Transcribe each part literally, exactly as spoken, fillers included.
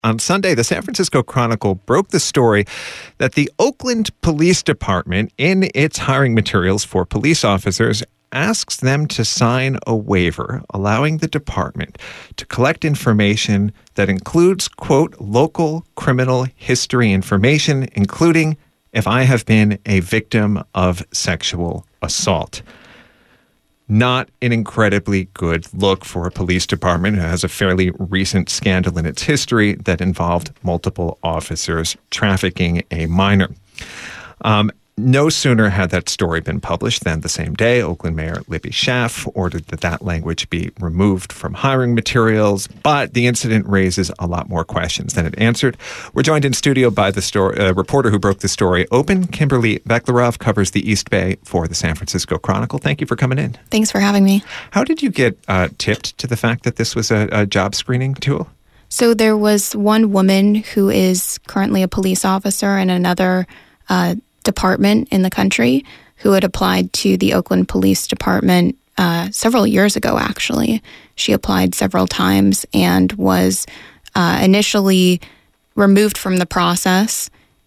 On Sunday, the San Francisco Chronicle broke the story that the Oakland Police Department, in its hiring materials for police officers, asks them to sign a waiver allowing the department to collect information that includes, quote, local criminal history information, including if I have been a victim of sexual assault. Not an incredibly good look for a police department who has a fairly recent scandal in its history that involved multiple officers trafficking a minor. Um, no sooner had that story been published than the same day, Oakland Mayor Libby Schaaf ordered that that language be removed from hiring materials, but the incident raises a lot more questions than it answered. We're joined in studio by the story, uh, reporter who broke the story open. Kimberly Veklarov covers the East Bay for the San Francisco Chronicle. Thank you for coming in. Thanks for having me. How did you get uh, tipped to the fact that this was a, a job screening tool? So there was one woman who is currently a police officer in another uh department in the country who had applied to the Oakland Police Department uh, several years ago, actually. She applied several times and was uh, initially removed from the process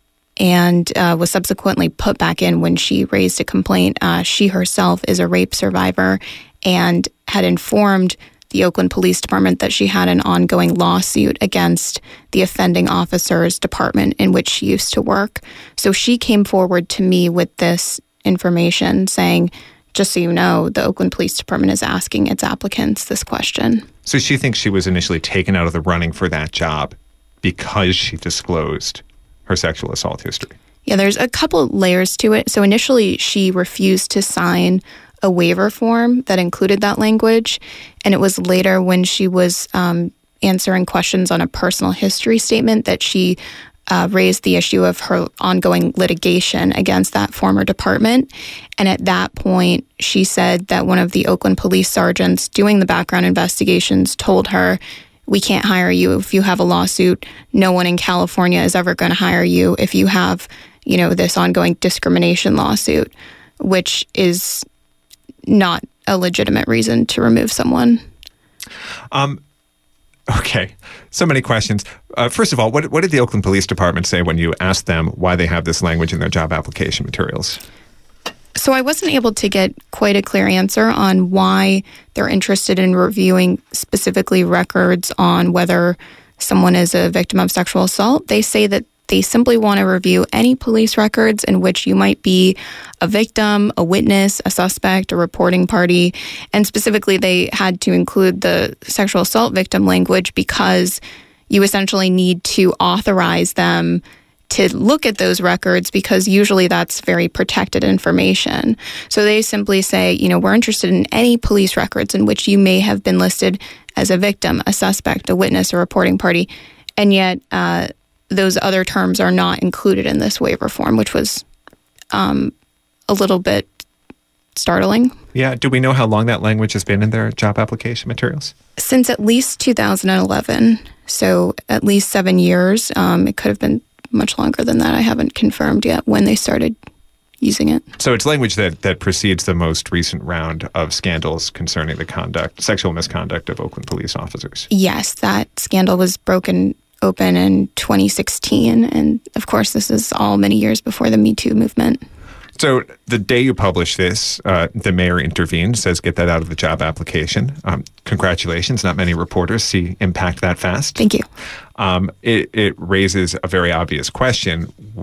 and uh, was subsequently put back in when she raised a complaint. Uh, she herself is a rape survivor and had informed the Oakland Police Department that she had an ongoing lawsuit against the offending officer's department in which she used to work. So she came forward to me with this information saying, just so you know, the Oakland Police Department is asking its applicants this question. So she thinks she was initially taken out of the running for that job because she disclosed her sexual assault history. Yeah, there's a couple layers to it. So initially she refused to sign a waiver form that included that language. And it was later when she was um, answering questions on a personal history statement that she uh, raised the issue of her ongoing litigation against that former department. And at that point, she said that one of the Oakland police sergeants doing the background investigations told her, we can't hire you if you have a lawsuit. No one in California is ever going to hire you if you have, you know, this ongoing discrimination lawsuit, which is not a legitimate reason to remove someone. Um, okay, so many questions. Uh, first of all, what, what did the Oakland Police Department say when you asked them why they have this language in their job application materials? So I wasn't able to get quite a clear answer on why they're interested in reviewing specifically records on whether someone is a victim of sexual assault. They say that they simply want to review any police records in which you might be a victim, a witness, a suspect, a reporting party. And specifically, they had to include the sexual assault victim language because you essentially need to authorize them to look at those records because usually that's very protected information. So they simply say, you know, we're interested in any police records in which you may have been listed as a victim, a suspect, a witness, a reporting party. And yet, uh, those other terms are not included in this waiver form, which was um, a little bit startling. Yeah. Do we know how long that language has been in their job application materials? Since at least two thousand eleven. So at least seven years. Um, it could have been much longer than that. I haven't confirmed yet when they started using it. So it's language that, that precedes the most recent round of scandals concerning the conduct, sexual misconduct of Oakland police officers. Yes, that scandal was broken open in twenty sixteen. And of course, this is all many years before the Me Too movement. So the day you publish this, uh, the mayor intervened, says get that out of the job application. Um, congratulations. Not many reporters see impact that fast. Thank you. Um, it, it raises a very obvious question,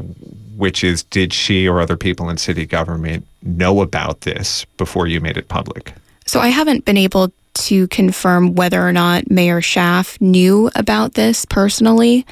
which is, did she or other people in city government know about this before you made it public? So I haven't been able to confirm whether or not Mayor Schaaf knew about this personally.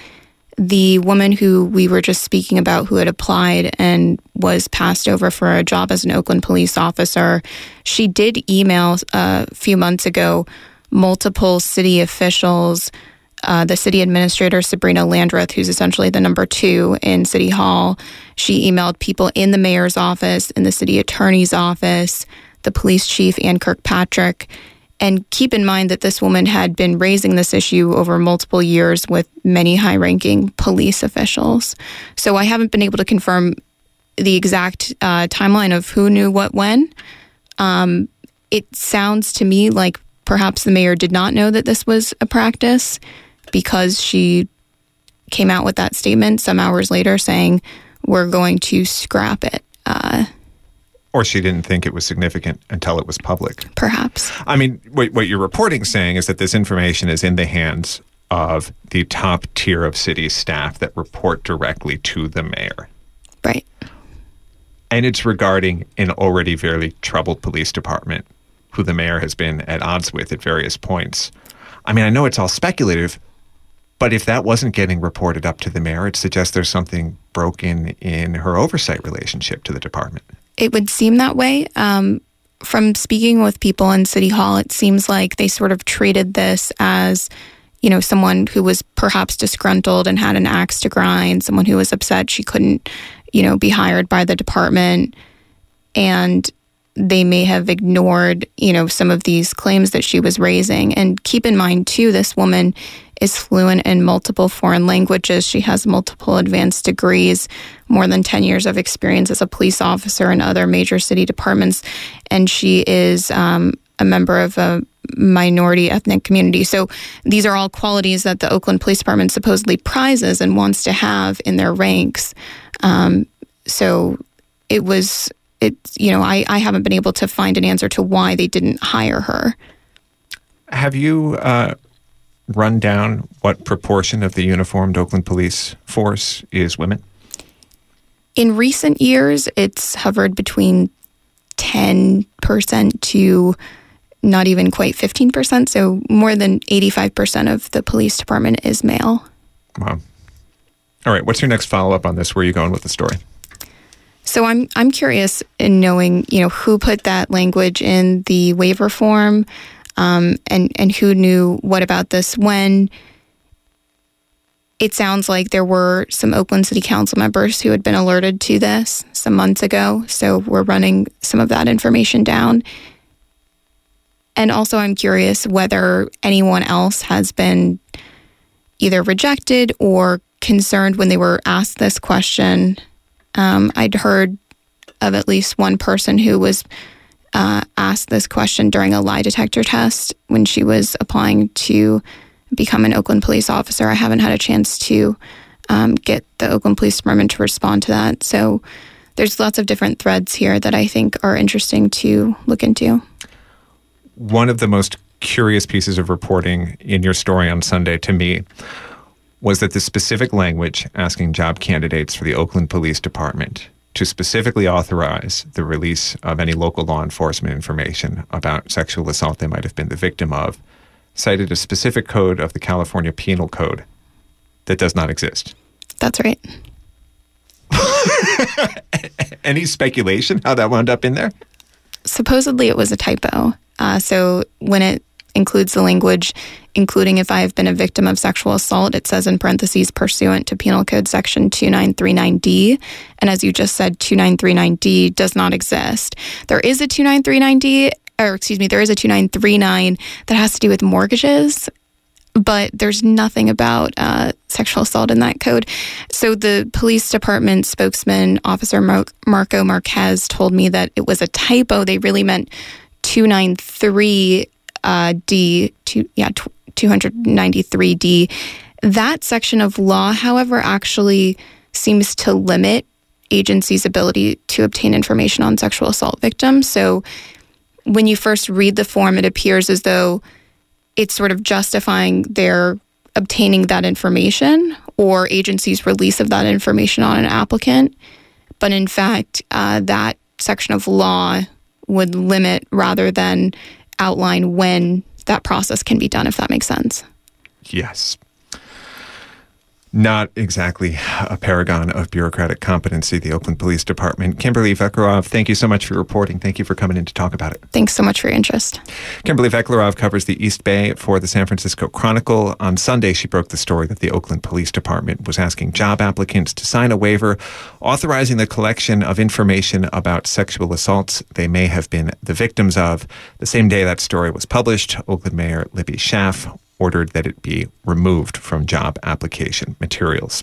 The woman who we were just speaking about who had applied and was passed over for a job as an Oakland police officer, she did email a few months ago multiple city officials, uh, the city administrator, Sabrina Landreth, who's essentially the number two in City Hall. She emailed people in the mayor's office, in the city attorney's office, the police chief, Ann Kirkpatrick. And keep in mind that this woman had been raising this issue over multiple years with many high-ranking police officials. So I haven't been able to confirm the exact uh, timeline of who knew what when. Um, it sounds to me like perhaps the mayor did not know that this was a practice because she came out with that statement some hours later saying, we're going to scrap it. Uh, or she didn't think it was significant until it was public. Perhaps. I mean, what, what your reporting saying is that this information is in the hands of the top tier of city staff that report directly to the mayor. Right. And it's regarding an already very troubled police department who the mayor has been at odds with at various points. I mean, I know it's all speculative, but if that wasn't getting reported up to the mayor, it suggests there's something broken in her oversight relationship to the department. It would seem that way. Um, from speaking with people in City Hall, it seems like they sort of treated this as, you know, someone who was perhaps disgruntled and had an axe to grind, someone who was upset she couldn't, you know, be hired by the department. And they may have ignored, you know, some of these claims that she was raising. And keep in mind, too, this woman is fluent in multiple foreign languages. She has multiple advanced degrees, more than ten years of experience as a police officer in other major city departments. And she is um, a member of a minority ethnic community. So these are all qualities that the Oakland Police Department supposedly prizes and wants to have in their ranks. Um, so it was, it, you know, I, I haven't been able to find an answer to why they didn't hire her. Have you uh, run down what proportion of the uniformed Oakland police force is women? In recent years, it's hovered between ten percent to not even quite fifteen percent. So more than eighty-five percent of the police department is male. Wow. All right. What's your next follow-up on this? Where are you going with the story? So I'm I'm curious in knowing, you know, who put that language in the waiver form, um, and, and who knew what about this when. It sounds like there were some Oakland City Council members who had been alerted to this some months ago. So we're running some of that information down. And also I'm curious whether anyone else has been either rejected or concerned when they were asked this question. Um, I'd heard of at least one person who was uh, asked this question during a lie detector test when she was applying to become an Oakland police officer. I haven't had a chance to um, get the Oakland Police Department to respond to that. So there's lots of different threads here that I think are interesting to look into. One of the most curious pieces of reporting in your story on Sunday to me was that the specific language asking job candidates for the Oakland Police Department to specifically authorize the release of any local law enforcement information about sexual assault they might have been the victim of cited a specific code of the California Penal Code that does not exist. That's right. Any speculation how that wound up in there? Supposedly it was a typo. Uh, so when it includes the language, including if I have been a victim of sexual assault, it says in parentheses, pursuant to Penal Code Section two nine three nine D. And as you just said, two nine three nine D does not exist. There is a two nine three nine D, or excuse me, there is a two nine three nine that has to do with mortgages, but there's nothing about uh, sexual assault in that code. So the police department spokesman, Officer Mar- Marco Marquez, told me that it was a typo. They really meant two ninety-three uh, D, two, yeah, two ninety-three D. That section of law, however, actually seems to limit agencies' ability to obtain information on sexual assault victims. So when you first read the form, it appears as though it's sort of justifying their obtaining that information or agencies' release of that information on an applicant. But in fact, uh, that section of law would limit rather than outline when that process can be done, if that makes sense. Yes. Not exactly a paragon of bureaucratic competency, the Oakland Police Department. Kimberly Veklerov, thank you so much for reporting. Thank you for coming in to talk about it. Thanks so much for your interest. Kimberly Veklerov covers the East Bay for the San Francisco Chronicle. On Sunday, she broke the story that the Oakland Police Department was asking job applicants to sign a waiver authorizing the collection of information about sexual assaults they may have been the victims of. The same day that story was published, Oakland Mayor Libby Schaaf ordered that it be removed from job application materials.